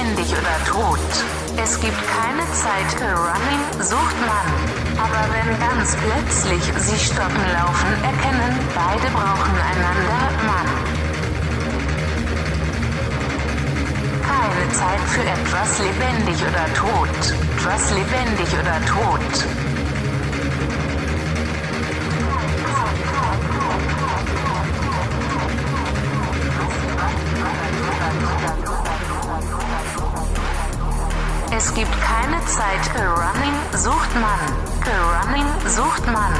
lebendig oder tot. Es gibt keine Zeit für Running, sucht man. Aber wenn ganz plötzlich sie stoppen laufen, erkennen, beide brauchen einander, Mann. Keine Zeit für etwas lebendig oder tot. Etwas lebendig oder tot. Es gibt keine Zeit für Running, sucht man. Für Running, sucht man.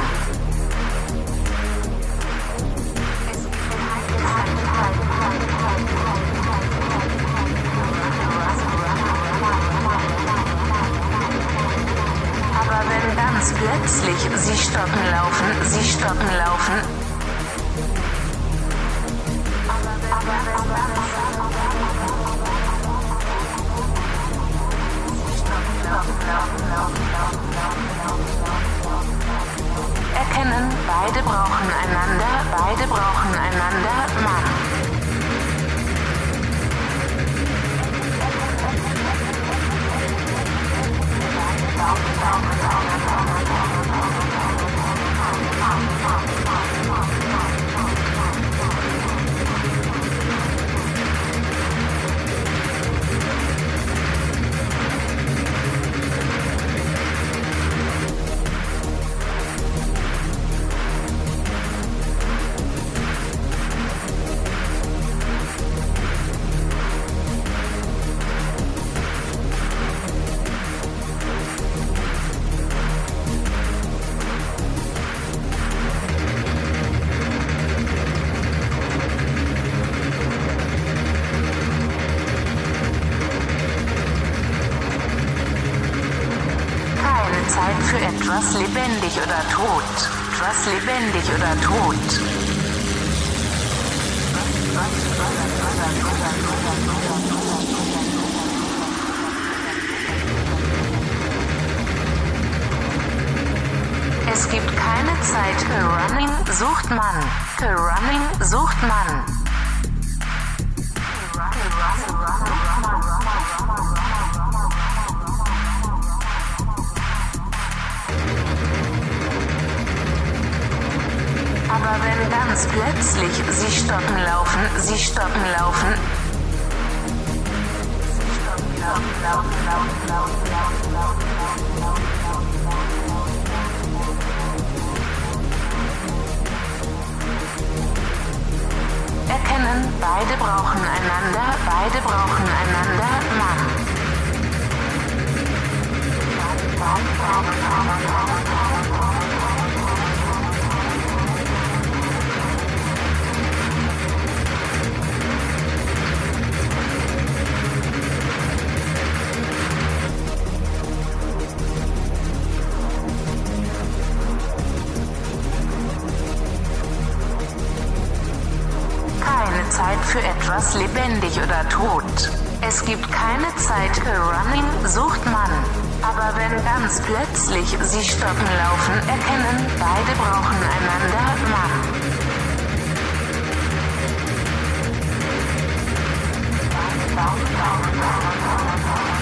Aber wenn ganz plötzlich sie stoppen laufen, erkennen, beide brauchen einander, Mann. Zeit für etwas lebendig oder tot. Etwas lebendig oder tot. Es gibt keine Zeit für Running, sucht man. Für Running, sucht man. Aber wenn ganz plötzlich sie stoppen laufen, erkennen, beide brauchen einander, Mann. Zeit für etwas lebendig oder tot. Es gibt keine Zeit für Running, sucht man. Aber wenn ganz plötzlich sie stoppen laufen, erkennen, beide brauchen einander, Mann.